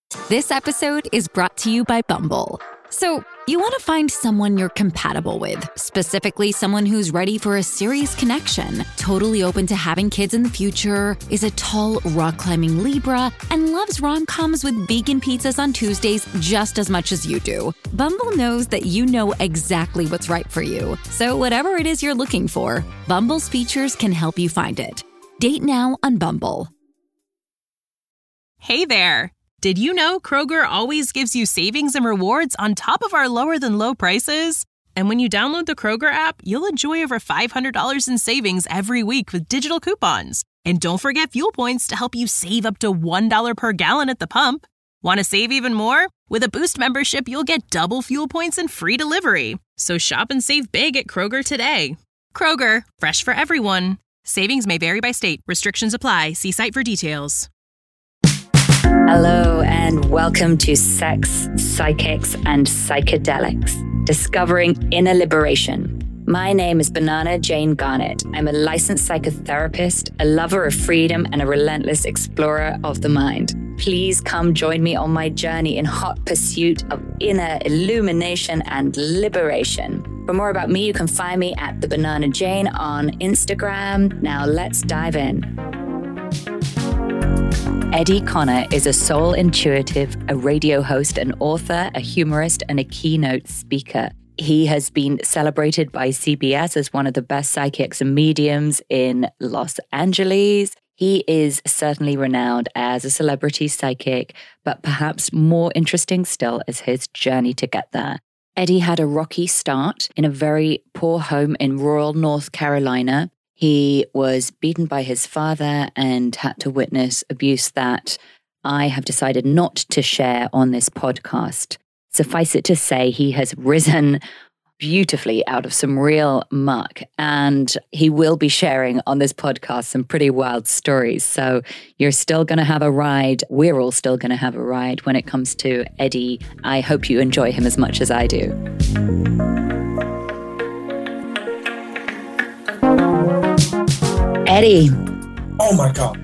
This episode is brought to you by Bumble. So, you want to find someone you're compatible with, specifically someone who's ready for a serious connection, totally open to having kids in the future, is a tall, rock-climbing Libra, and loves rom-coms with vegan pizzas on Tuesdays just as much as you do. Bumble knows that you know exactly what's right for you. So whatever it is you're looking for, Bumble's features can help you find it. Date now on Bumble. Hey there. Did you know Kroger always gives you savings and rewards on top of our lower than low prices? And when you download the Kroger app, you'll enjoy over $500 in savings every week with digital coupons. And don't forget fuel points to help you save up to $1 per gallon at the pump. Want to save even more? With a Boost membership, you'll get double fuel points and free delivery. So shop and save big at Kroger today. Kroger, fresh for everyone. Savings may vary by state. Restrictions apply. See site for details. Hello and welcome to Sex, Psychics and Psychedelics, Discovering Inner Liberation. My name is Banana Jane Garnett. I'm a licensed psychotherapist, a lover of freedom, and a relentless explorer of the mind. Please come join me on my journey in hot pursuit of inner illumination and liberation. For more about me, you can find me at The Banana Jane on Instagram. Now let's dive in. Eddie Connor is a soul intuitive, a radio host, an author, a humorist, and a keynote speaker. He has been celebrated by CBS as one of the best psychics and mediums in Los Angeles. He is certainly renowned as a celebrity psychic, but perhaps more interesting still is his journey to get there. Eddie had a rocky start in a very poor home in rural North Carolina. He was beaten by his father and had to witness abuse that I have decided not to share on this podcast. Suffice it to say, he has risen beautifully out of some real muck, and he will be sharing on this podcast some pretty wild stories. So you're still going to have a ride. We're all still going to have a ride when it comes to Eddie. I hope you enjoy him as much as I do. Eddie. Oh my God.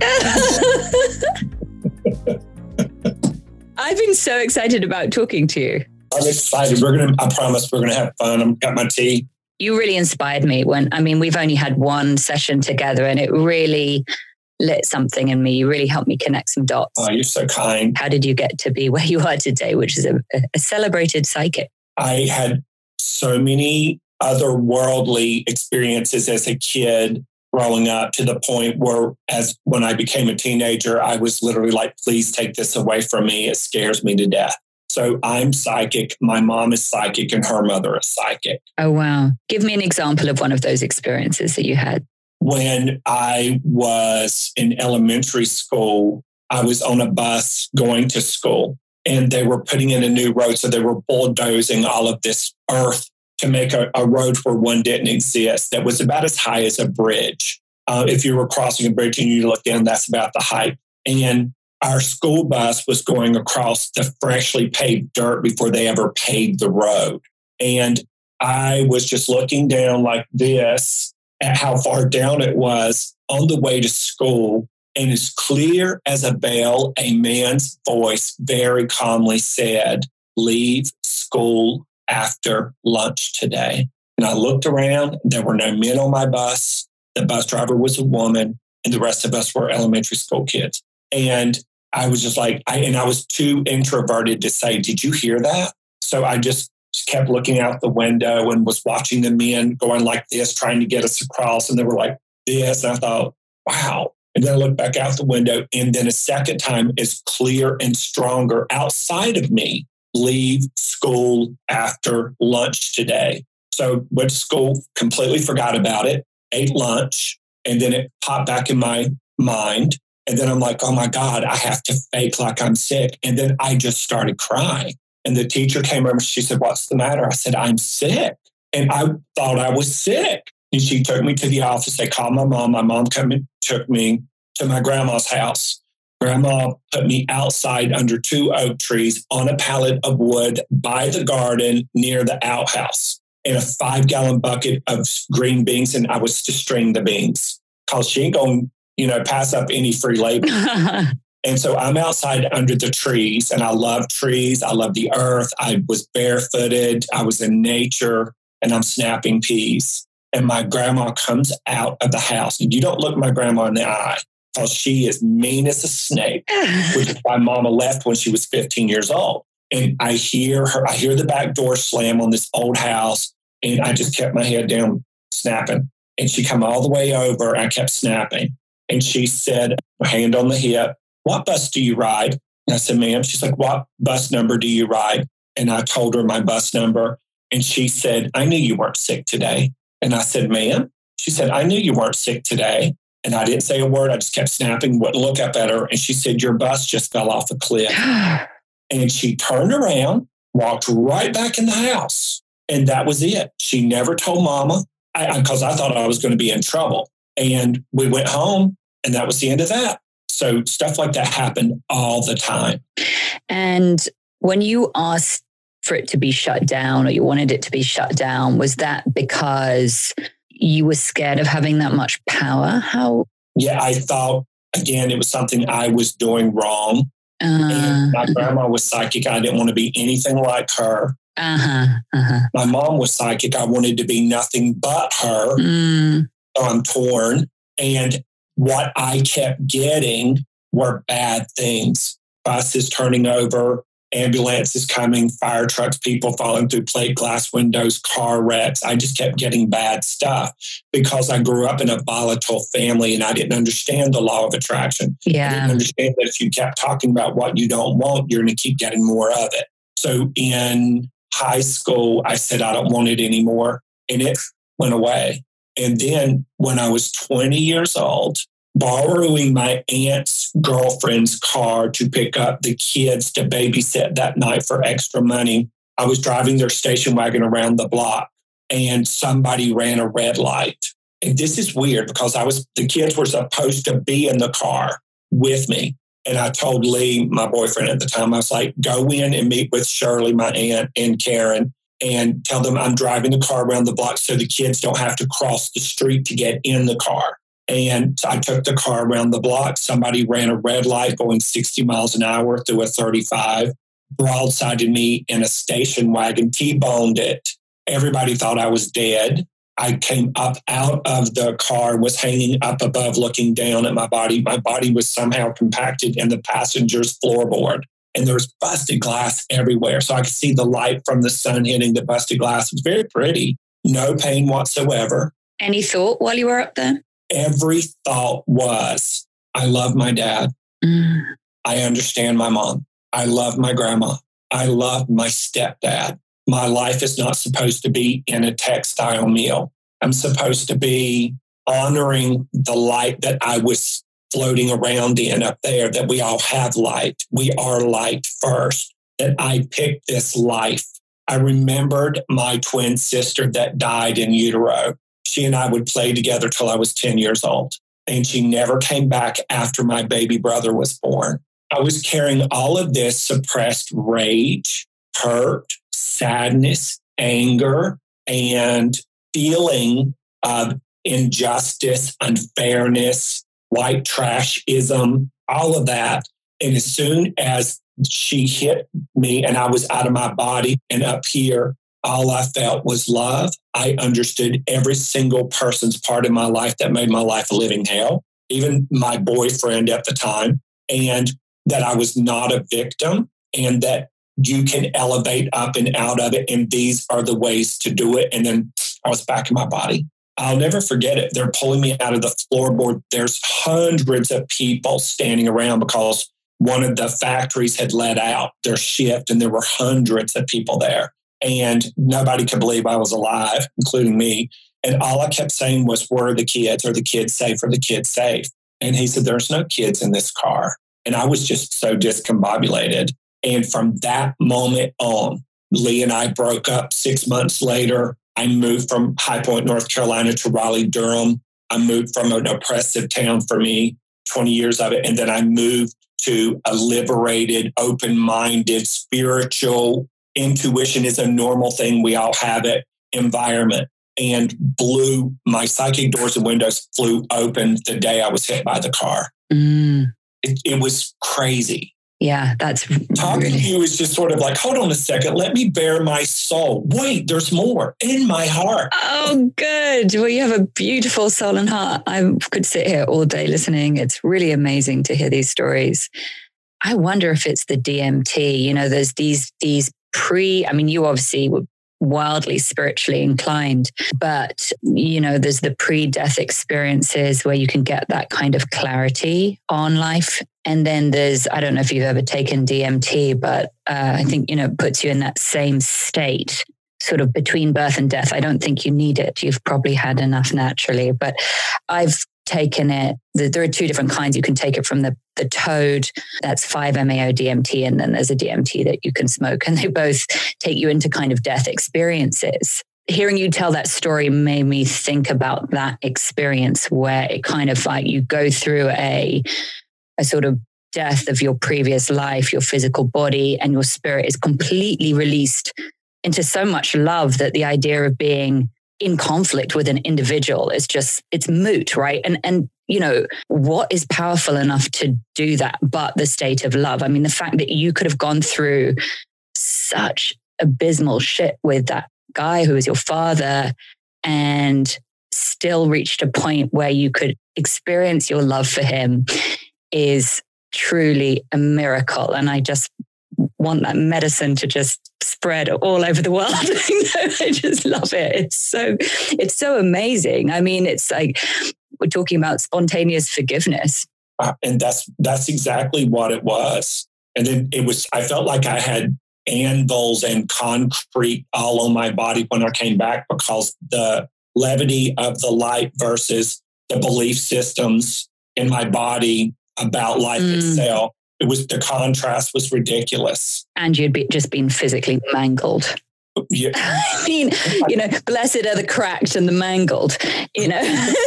I've been so excited about talking to you. I'm excited. I promise we're going to have fun. I've got my tea. You really inspired me we've only had one session together and it really lit something in me. You really helped me connect some dots. Oh, you're so kind. How did you get to be where you are today, which is a celebrated psychic? I had so many otherworldly experiences as a kid growing up to the point where when I became a teenager, I was literally like, please take this away from me. It scares me to death. So I'm psychic. My mom is psychic and her mother is psychic. Oh, wow. Give me an example of one of those experiences that you had. When I was in elementary school, I was on a bus going to school and they were putting in a new road. So they were bulldozing all of this earth to make a road where one didn't exist that was about as high as a bridge. If you were crossing a bridge and you look in, that's about the height. And our school bus was going across the freshly paved dirt before they ever paved the road. And I was just looking down like this at how far down it was on the way to school. And as clear as a bell, a man's voice very calmly said, "Leave school after lunch today." And I looked around. There were no men on my bus. The bus driver was a woman, and the rest of us were elementary school kids. And I was just like, I was too introverted to say, "Did you hear that?" So I just kept looking out the window and was watching the men going like this, trying to get us across. And they were like this. And I thought, wow. And then I looked back out the window. And then a second time, it's clear and stronger outside of me. "Leave school after lunch today." So went to school, completely forgot about it, ate lunch, and then it popped back in my mind. And then I'm like, oh my God, I have to fake like I'm sick. And then I just started crying. And the teacher came over, she said, "What's the matter?" I said, "I'm sick." And I thought I was sick. And she took me to the office. They called my mom. My mom took me to my grandma's house. Grandma put me outside under 2 oak trees on a pallet of wood by the garden near the outhouse in a 5-gallon bucket of green beans. And I was to string the beans because she ain't going to, pass up any free labor. And so I'm outside under the trees, and I love trees. I love the earth. I was barefooted. I was in nature, and I'm snapping peas. And my grandma comes out of the house. And you don't look my grandma in the eye because she is mean as a snake, which is why Mama left when she was 15 years old. And I hear the back door slam on this old house. And I just kept my head down, snapping. And she come all the way over. And I kept snapping. And she said, hand on the hip, "What bus do you ride?" And I said, "Ma'am." She's like, "What bus number do you ride?" And I told her my bus number. And she said, "I knew you weren't sick today." And I said, "Ma'am?" She said, "I knew you weren't sick today." And I didn't say a word. I just kept snapping, wouldn't look up at her. And she said, "Your bus just fell off a cliff." And she turned around, walked right back in the house. And that was it. She never told Mama because I thought I was going to be in trouble. And we went home, and that was the end of that. So stuff like that happened all the time. And when you asked for it to be shut down, or you wanted it to be shut down, was that because you were scared of having that much power? How? Yeah, I thought, again, it was something I was doing wrong. And my grandma was psychic. I didn't want to be anything like her. My mom was psychic. I wanted to be nothing but her. So I'm torn. And what I kept getting were bad things. Buses turning over, ambulances coming, fire trucks, people falling through plate glass windows, car wrecks. I just kept getting bad stuff because I grew up in a volatile family and I didn't understand the law of attraction. Yeah. I didn't understand that if you kept talking about what you don't want, you're going to keep getting more of it. So in high school, I said, I don't want it anymore. And it went away. And then when I was 20 years old, borrowing my aunt's girlfriend's car to pick up the kids to babysit that night for extra money, I was driving their station wagon around the block and somebody ran a red light. And this is weird because the kids were supposed to be in the car with me. And I told Lee, my boyfriend at the time, I was like, go in and meet with Shirley, my aunt, and Karen, and tell them I'm driving the car around the block so the kids don't have to cross the street to get in the car. And so I took the car around the block. Somebody ran a red light going 60 miles an hour through a 35, broadsided me in a station wagon, T-boned it. Everybody thought I was dead. I came up out of the car, was hanging up above, looking down at my body. My body was somehow compacted in the passenger's floorboard. And there was busted glass everywhere. So I could see the light from the sun hitting the busted glass. It was very pretty. No pain whatsoever. Any thought while you were up there? Every thought was, I love my dad. I understand my mom. I love my grandma. I love my stepdad. My life is not supposed to be in a textile mill. I'm supposed to be honoring the light that I was floating around in up there, that we all have light. We are light first, that I picked this life. I remembered my twin sister that died in utero. She and I would play together till I was 10 years old. And she never came back after my baby brother was born. I was carrying all of this suppressed rage, hurt, sadness, anger, and feeling of injustice, unfairness, white trashism, all of that. And as soon as she hit me and I was out of my body and up here, all I felt was love. I understood every single person's part in my life that made my life a living hell, even my boyfriend at the time, and that I was not a victim and that you can elevate up and out of it. And these are the ways to do it. And then I was back in my body. I'll never forget it. They're pulling me out of the floorboard. There's hundreds of people standing around because one of the factories had let out their shift and there were hundreds of people there. And nobody could believe I was alive, including me. And all I kept saying was, where are the kids? Are the kids safe? Are the kids safe? And he said, there's no kids in this car. And I was just so discombobulated. And from that moment on, Lee and I broke up. 6 months later, I moved from High Point, North Carolina to Raleigh, Durham. I moved from an oppressive town for me, 20 years of it. And then I moved to a liberated, open-minded, spiritual, intuition is a normal thing. We all have it. Environment. And my psychic doors and windows flew open the day I was hit by the car. it was crazy. Yeah, that's talking really... to you is just sort of like, hold on a second, let me bare my soul. Wait, there's more in my heart. Oh, good. Well, you have a beautiful soul and heart. I could sit here all day listening. It's really amazing to hear these stories. I wonder if it's the DMT. You know, there's these I mean, you obviously were wildly spiritually inclined, but, you know, there's the pre-death experiences where you can get that kind of clarity on life. And then there's, I don't know if you've ever taken DMT, but I think, you know, it puts you in that same state sort of between birth and death. I don't think you need it. You've probably had enough naturally, but I've taken it. There are two different kinds. You can take it from the toad, that's 5-MeO DMT, and then there's a DMT that you can smoke, and they both take you into kind of death experiences. Hearing you tell that story made me think about that experience where it kind of like you go through a sort of death of your previous life, your physical body, and your spirit is completely released into so much love that the idea of being in conflict with an individual is just, it's moot, right? And you know, what is powerful enough to do that but the state of love? I mean, the fact that you could have gone through such abysmal shit with that guy who was your father and still reached a point where you could experience your love for him is truly a miracle. And I just want that medicine to just spread all over the world. I just love it. It's so amazing. I mean, it's like we're talking about spontaneous forgiveness. And that's exactly what it was. And then I felt like I had anvils and concrete all on my body when I came back, because the levity of the light versus the belief systems in my body about life itself. The contrast was ridiculous. And you'd just been physically mangled. Yeah. I mean, you know, blessed are the cracked and the mangled, you know.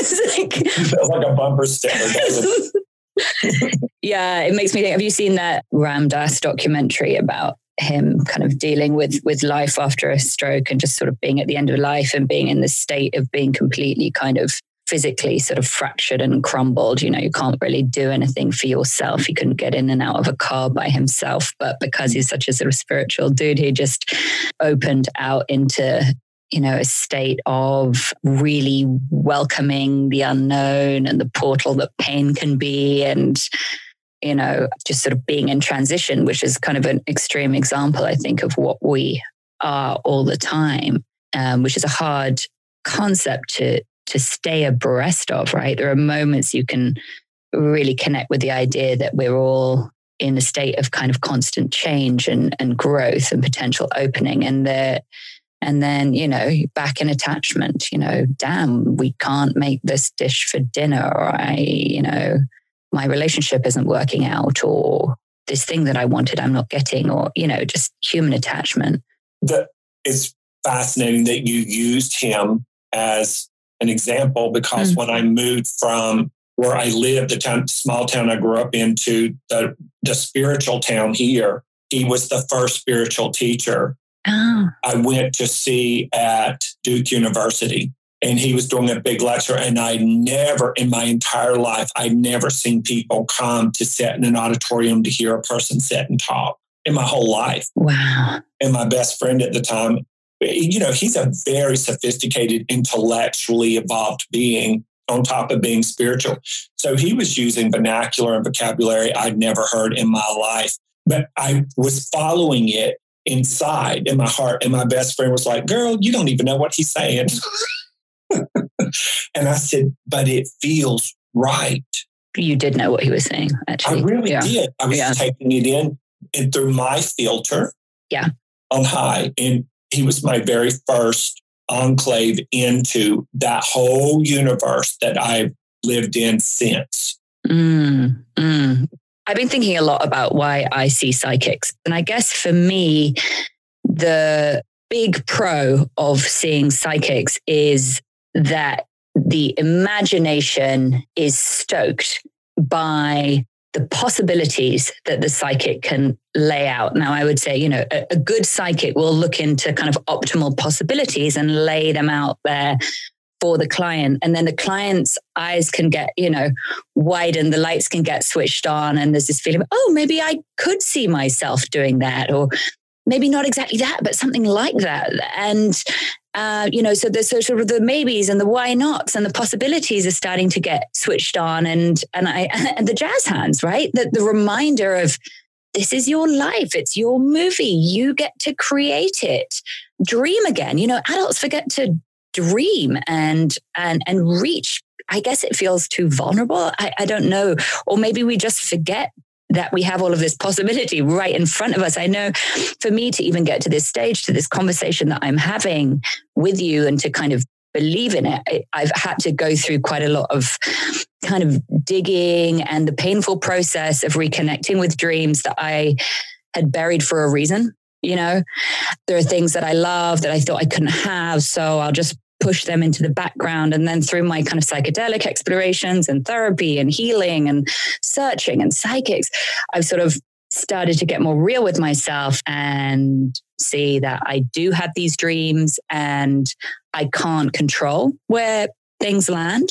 It's like a bumper sticker, doesn't it? Yeah, it makes me think, have you seen that Ram Dass documentary about him kind of dealing with life after a stroke and just sort of being at the end of life and being in the state of being completely kind of physically sort of fractured and crumbled? You know, you can't really do anything for yourself. He couldn't get in and out of a car by himself, but because he's such a sort of spiritual dude, he just opened out into, you know, a state of really welcoming the unknown and the portal that pain can be, and, you know, just sort of being in transition, which is kind of an extreme example, I think, of what we are all the time, which is a hard concept to stay abreast of, right? There are moments you can really connect with the idea that we're all in a state of kind of constant change and growth and potential opening. And then, you know, back in attachment, you know, damn, we can't make this dish for dinner, or you know, my relationship isn't working out, or this thing that I wanted, I'm not getting, or, you know, just human attachment. It's fascinating that you used him as an example, because when I moved from where I lived, the small town I grew up in, to the spiritual town here, he was the first spiritual teacher I went to see at Duke University. And he was doing a big lecture, and I never in my entire life, I'd never seen people come to sit in an auditorium to hear a person sit and talk in my whole life. Wow. And my best friend at the time, you know, he's a very sophisticated, intellectually evolved being on top of being spiritual. So he was using vernacular and vocabulary I'd never heard in my life, but I was following it inside in my heart. And my best friend was like, girl, you don't even know what he's saying. And I said, but it feels right. You did know what he was saying, actually. I really did. I was taking it in and through my filter on high. And he was my very first enclave into that whole universe that I've lived in since. I've been thinking a lot about why I see psychics. And I guess for me, the big pro of seeing psychics is that the imagination is stoked by the possibilities that the psychic can lay out. Now, I would say, you know, a good psychic will look into kind of optimal possibilities and lay them out there for the client. And then the client's eyes can get, widen, the lights can get switched on. And there's this feeling, oh, maybe I could see myself doing that, or maybe not exactly that, but something like that. And, so there's sort of the maybes and the why nots and the possibilities are starting to get switched on. And the jazz hands, right? The reminder of, this is your life. It's your movie. You get to create it. Dream again. Adults forget to dream and reach. I guess it feels too vulnerable. I don't know. Or maybe we just forget that we have all of this possibility right in front of us. I know for me to even get to this stage, to this conversation that I'm having with you and to kind of believe in it, I've had to go through quite a lot of kind of digging and the painful process of reconnecting with dreams that I had buried for a reason. There are things that I love that I thought I couldn't have, so I'll just push them into the background. And then through my kind of psychedelic explorations and therapy and healing and searching and psychics, I've sort of started to get more real with myself and see that I do have these dreams and I can't control where things land,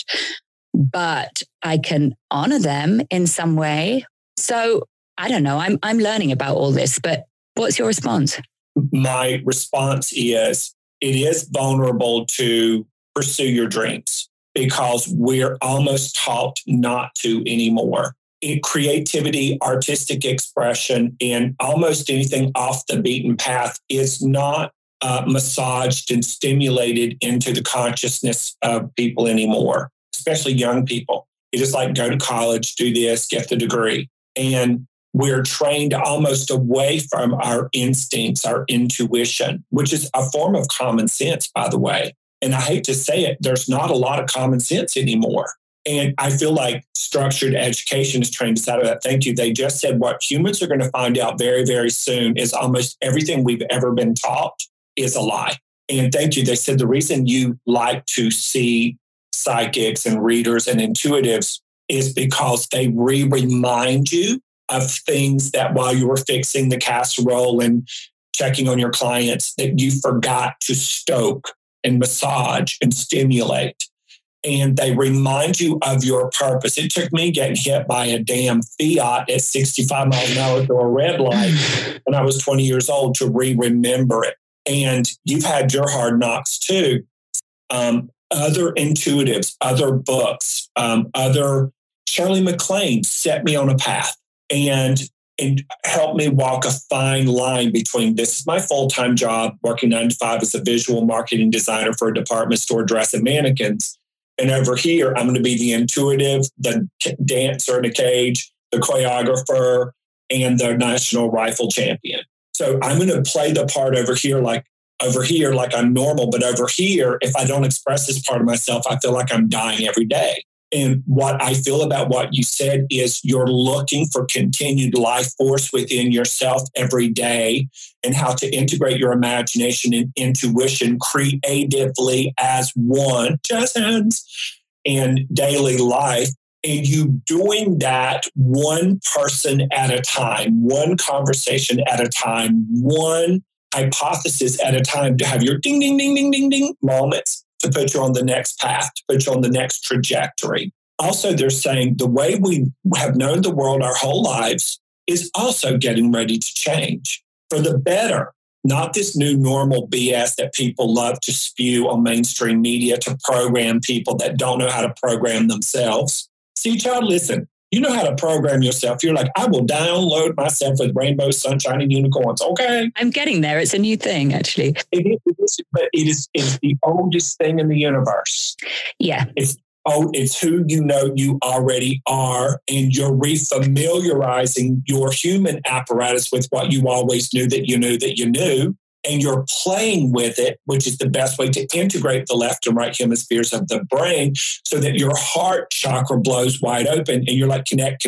but I can honor them in some way. So I don't know, I'm learning about all this, but what's your response? My response is, it is vulnerable to pursue your dreams because we're almost taught not to anymore. Creativity, artistic expression, and almost anything off the beaten path is not massaged and stimulated into the consciousness of people anymore, especially young people. You just like go to college, do this, get the degree. And we're trained almost away from our instincts, our intuition, which is a form of common sense, by the way. And I hate to say it, there's not a lot of common sense anymore. And I feel like structured education is trained us out of that. Thank you. They just said what humans are going to find out very, very soon is almost everything we've ever been taught is a lie. And thank you. They said the reason you like to see psychics and readers and intuitives is because they remind you of things that while you were fixing the casserole and checking on your clients that you forgot to stoke and massage and stimulate. And they remind you of your purpose. It took me getting hit by a damn Fiat at 65 miles an hour through a red light when I was 20 years old to remember it. And you've had your hard knocks too. Other intuitives, other books, other Shirley MacLaine set me on a path and helped me walk a fine line between this is my full-time job, working 9 to 5 as a visual marketing designer for a department store dressing mannequins. And over here, I'm going to be the intuitive, the dancer in a cage, the choreographer, and the national rifle champion. So I'm going to play the part over here like I'm normal. But over here, if I don't express this part of myself, I feel like I'm dying every day. And what I feel about what you said is you're looking for continued life force within yourself every day and how to integrate your imagination and intuition creatively as one, just hands, in daily life. And you doing that one person at a time, one conversation at a time, one hypothesis at a time to have your ding, ding, ding, ding, ding, ding moments to put you on the next path, to put you on the next trajectory. Also, they're saying the way we have known the world our whole lives is also getting ready to change for the better. Not this new normal BS that people love to spew on mainstream media to program people that don't know how to program themselves. See, child, listen, you know how to program yourself. You're like, I will download myself with rainbow, sunshine, and unicorns. Okay. I'm getting there. It's a new thing, actually. It is the oldest thing in the universe. Yeah. It's who you know you already are, and you're refamiliarizing your human apparatus with what you always knew that you knew that you knew, and you're playing with it, which is the best way to integrate the left and right hemispheres of the brain so that your heart chakra blows wide open and you're like, connect.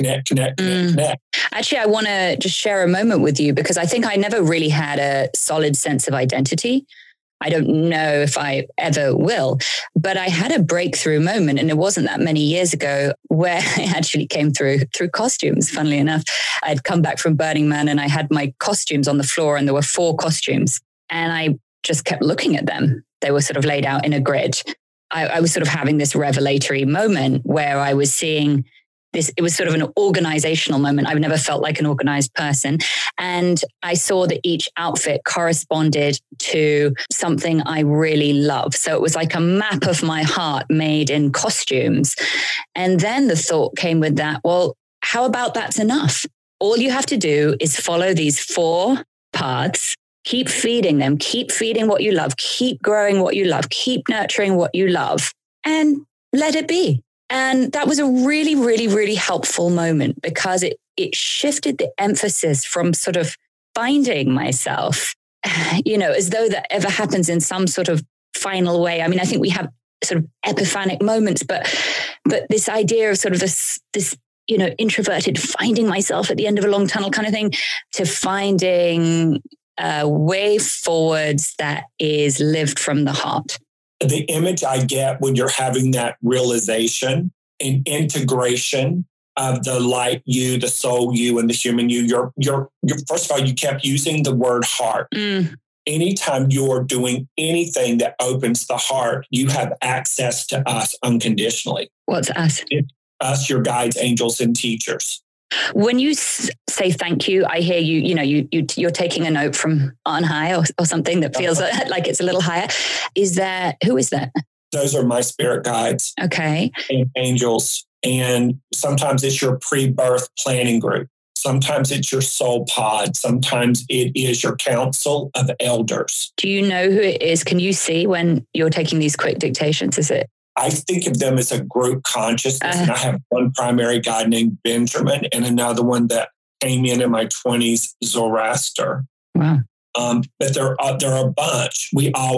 Actually, I want to just share a moment with you because I think I never really had a solid sense of identity. I don't know if I ever will, but I had a breakthrough moment, and it wasn't that many years ago, where I actually came through costumes, funnily enough. I'd come back from Burning Man and I had my costumes on the floor, and there were 4 costumes, and I just kept looking at them. They were sort of laid out in a grid. I was sort of having this revelatory moment where I was seeing this. It was sort of an organizational moment. I've never felt like an organized person. And I saw that each outfit corresponded to something I really love. So it was like a map of my heart made in costumes. And then the thought came with that, well, how about that's enough? All you have to do is follow these 4 paths, keep feeding them, keep feeding what you love, keep growing what you love, keep nurturing what you love, and let it be. And that was a really, really, really helpful moment because it shifted the emphasis from sort of finding myself, as though that ever happens in some sort of final way. I mean, I think we have sort of epiphanic moments, but this idea of sort of this introverted finding myself at the end of a long tunnel kind of thing, to finding a way forwards that is lived from the heart. The image I get when you're having that realization and integration of the light you, the soul you, and the human you, you're first of all, you kept using the word heart. Anytime you're doing anything that opens the heart, you have access to us unconditionally. What's us? Us, your guides, angels, and teachers. When you say thank you, I hear you're taking a note from on high or something that feels like it's a little higher. Who is that? Those are my spirit guides. Okay. And angels. And sometimes it's your pre-birth planning group. Sometimes it's your soul pod. Sometimes it is your council of elders. Do you know who it is? Can you see when you're taking these quick dictations? I think of them as a group consciousness. And I have one primary guide named Benjamin and another one that came in my 20s, Zoroaster. Wow. But there are a bunch.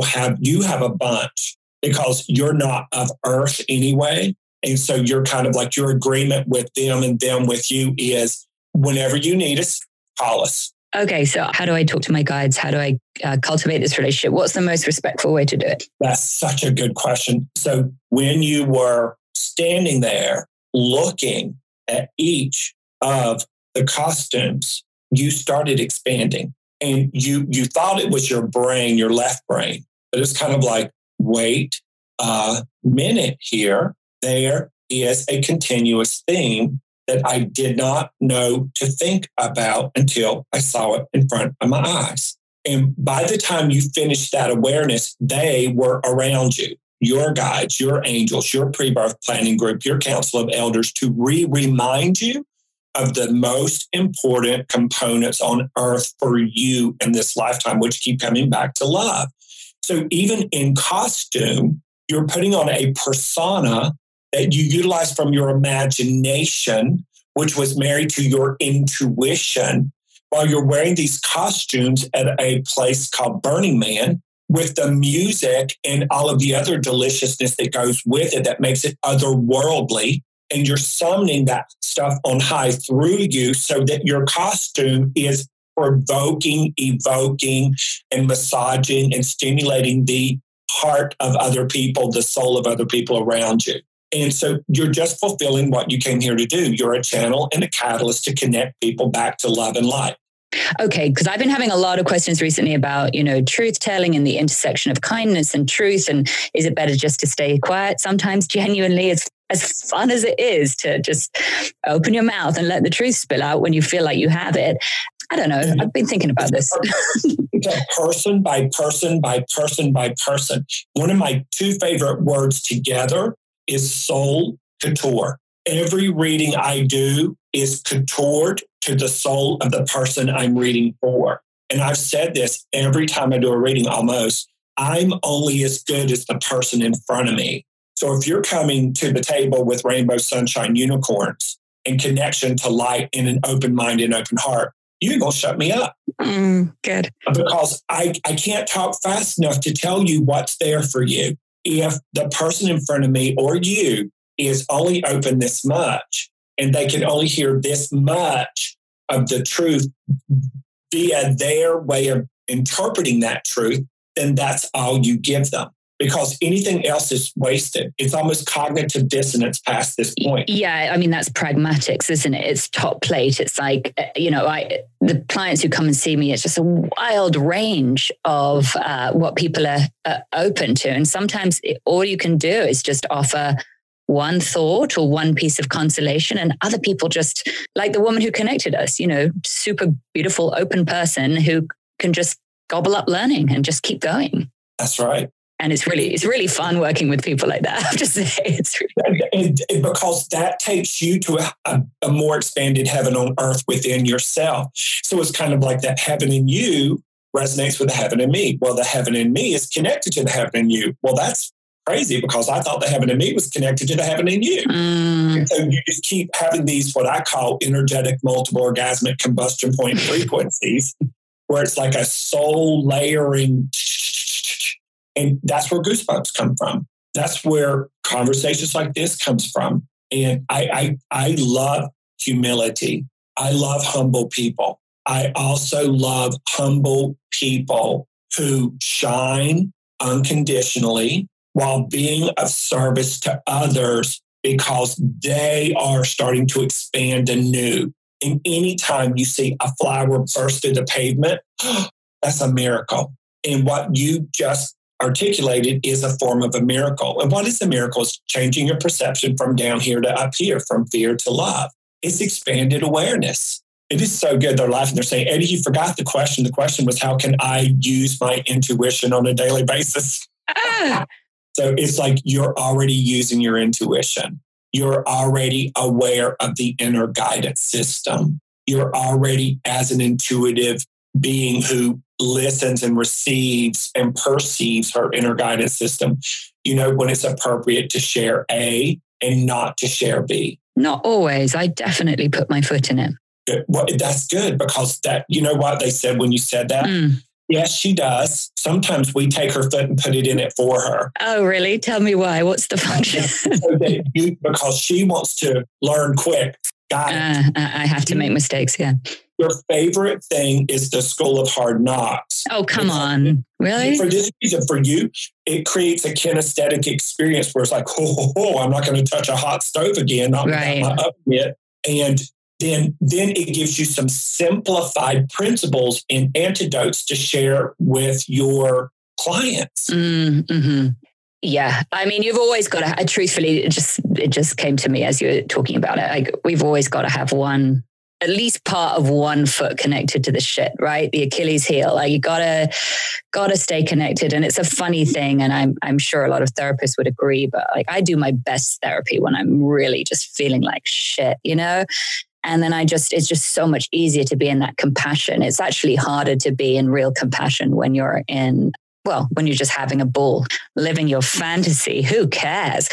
You have a bunch because you're not of earth anyway. And so you're kind of like your agreement with them and them with you is whenever you need us, call us. Okay, so how do I talk to my guides? How do I cultivate this relationship? What's the most respectful way to do it? That's such a good question. So when you were standing there looking at each of the costumes, you started expanding. And you thought it was your brain, your left brain. But it's kind of like, wait a minute here. There is a continuous theme that I did not know to think about until I saw it in front of my eyes. And by the time you finished that awareness, they were around you, your guides, your angels, your pre-birth planning group, your council of elders, to remind you of the most important components on earth for you in this lifetime, which keep coming back to love. So even in costume, you're putting on a persona that you utilize from your imagination, which was married to your intuition, while you're wearing these costumes at a place called Burning Man with the music and all of the other deliciousness that goes with it that makes it otherworldly. And you're summoning that stuff on high through you so that your costume is provoking, evoking, and massaging and stimulating the heart of other people, the soul of other people around you. And so you're just fulfilling what you came here to do. You're a channel and a catalyst to connect people back to love and light. Okay, because I've been having a lot of questions recently about, truth telling and the intersection of kindness and truth. And is it better just to stay quiet? Sometimes genuinely, it's as fun as it is to just open your mouth and let the truth spill out when you feel like you have it. I don't know. I've been thinking about this. It's a person by person by person by person. One of my 2 favorite words together is soul couture. Every reading I do is coutoured to the soul of the person I'm reading for. And I've said this every time I do a reading almost, I'm only as good as the person in front of me. So if you're coming to the table with rainbow, sunshine, unicorns, and connection to light and an open mind and open heart, you're going to shut me up. Good. Because I can't talk fast enough to tell you what's there for you. If the person in front of me or you is only open this much and they can only hear this much of the truth via their way of interpreting that truth, then that's all you give them. because anything else is wasted. It's almost cognitive dissonance past this point. Yeah, I mean, that's pragmatics, isn't it? It's top plate. It's like, the clients who come and see me, it's just a wild range of what people are open to. And sometimes all you can do is just offer one thought or one piece of consolation, and other people just, like the woman who connected us, super beautiful, open person who can just gobble up learning and just keep going. That's right. And it's really fun working with people like that. I have to say, it's really because that takes you to a more expanded heaven on earth within yourself. So it's kind of like that heaven in you resonates with the heaven in me. Well, the heaven in me is connected to the heaven in you. Well, that's crazy, because I thought the heaven in me was connected to the heaven in you. And so you just keep having these, what I call energetic multiple orgasmic combustion point frequencies, where it's like a soul layering. And that's where goosebumps come from. That's where conversations like this comes from. And I love humility. I love humble people. I also love humble people who shine unconditionally while being of service to others, because they are starting to expand anew. And anytime you see a flower burst through the pavement, that's a miracle. And what you just articulated is a form of a miracle. And what is a miracle? It's changing your perception from down here to up here, from fear to love. It's expanded awareness. It is so good. They're laughing. They're saying, Eddie, you forgot the question. The question was, how can I use my intuition on a daily basis? So it's like you're already using your intuition. You're already aware of the inner guidance system. You're already, as an intuitive being who listens and receives and perceives her inner guidance system, when it's appropriate to share A and not to share B. Not always. I definitely put my foot in it. Well, that's good, because that, what they said when you said that? Yes, she does. Sometimes we take her foot and put it in it for her. Oh, really? Tell me why. What's the function? Because she wants to learn quick. I have to make mistakes, yeah. Your favorite thing is the School of Hard Knocks. Oh, come on. Really? For this reason, for you, it creates a kinesthetic experience where it's like, I'm not going to touch a hot stove again, not without my oven mitt. And then it gives you some simplified principles and antidotes to share with your clients. Mm-hmm. Yeah. I mean, you've always got to, truthfully, it just came to me as you were talking about it. Like, we've always got to have at least part of one foot connected to the shit, right? The Achilles heel. Like, you gotta stay connected. And it's a funny thing. And I'm sure a lot of therapists would agree, but like, I do my best therapy when I'm really just feeling like shit, And then it's just so much easier to be in that compassion. It's actually harder to be in real compassion when you're just having a ball, living your fantasy. Who cares?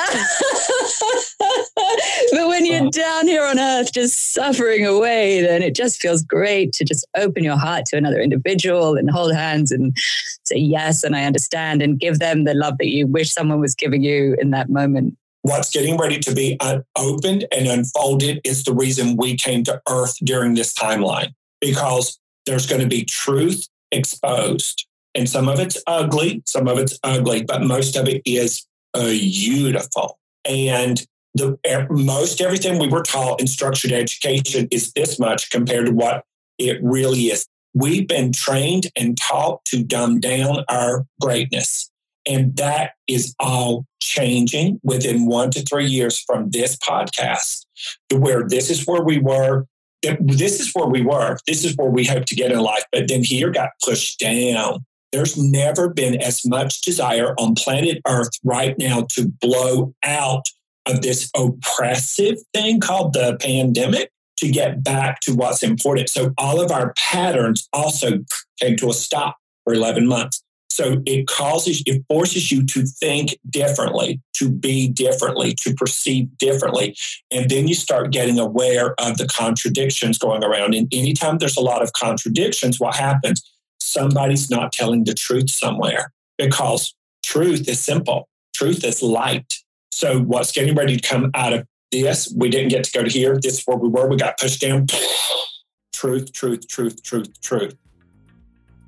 But when you're down here on earth, just suffering away, then it just feels great to just open your heart to another individual and hold hands and say yes, and I understand, and give them the love that you wish someone was giving you in that moment. What's getting ready to be opened and unfolded is the reason we came to Earth during this timeline, because there's going to be truth exposed. And some of it's ugly, but most of it is beautiful. And most everything we were taught in structured education is this much compared to what it really is. We've been trained and taught to dumb down our greatness. And that is all changing within 1 to 3 years from this podcast, to where this is where we were. This is where we were. This is where we hope to get in life. But then here got pushed down. There's never been as much desire on planet Earth right now to blow out of this oppressive thing called the pandemic, to get back to what's important. So all of our patterns also came to a stop for 11 months. So it forces you to think differently, to be differently, to perceive differently. And then you start getting aware of the contradictions going around. And anytime there's a lot of contradictions, what happens? Somebody's not telling the truth somewhere, because truth is simple. Truth is light. So what's getting ready to come out of this, we didn't get to go to here. This is where we were. We got pushed down. Truth, truth, truth, truth, truth.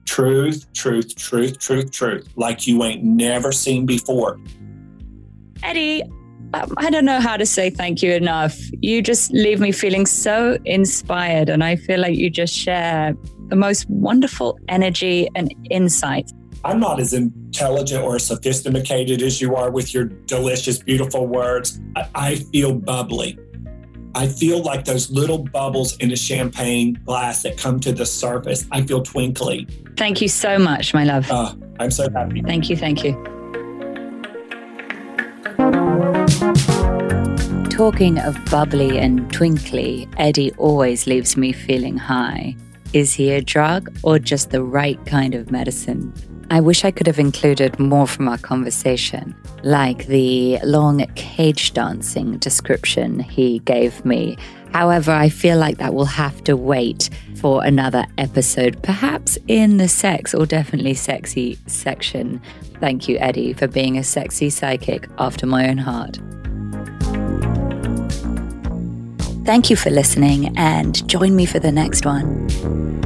Truth, truth, truth, truth, truth, like you ain't never seen before. Eddie, I don't know how to say thank you enough. You just leave me feeling so inspired, and I feel like you just share the most wonderful energy and insight. I'm not as intelligent or sophisticated as you are with your delicious, beautiful words. I feel bubbly. I feel like those little bubbles in a champagne glass that come to the surface. I feel twinkly. Thank you so much, my love. I'm so happy. Thank you. Thank you. Talking of bubbly and twinkly, Eddie always leaves me feeling high. Is he a drug or just the right kind of medicine? I wish I could have included more from our conversation, like the long cage dancing description he gave me. However, I feel like that will have to wait for another episode, perhaps in the sex or definitely sexy section. Thank you, Eddie, for being a sexy psychic after my own heart. Thank you for listening, and join me for the next one.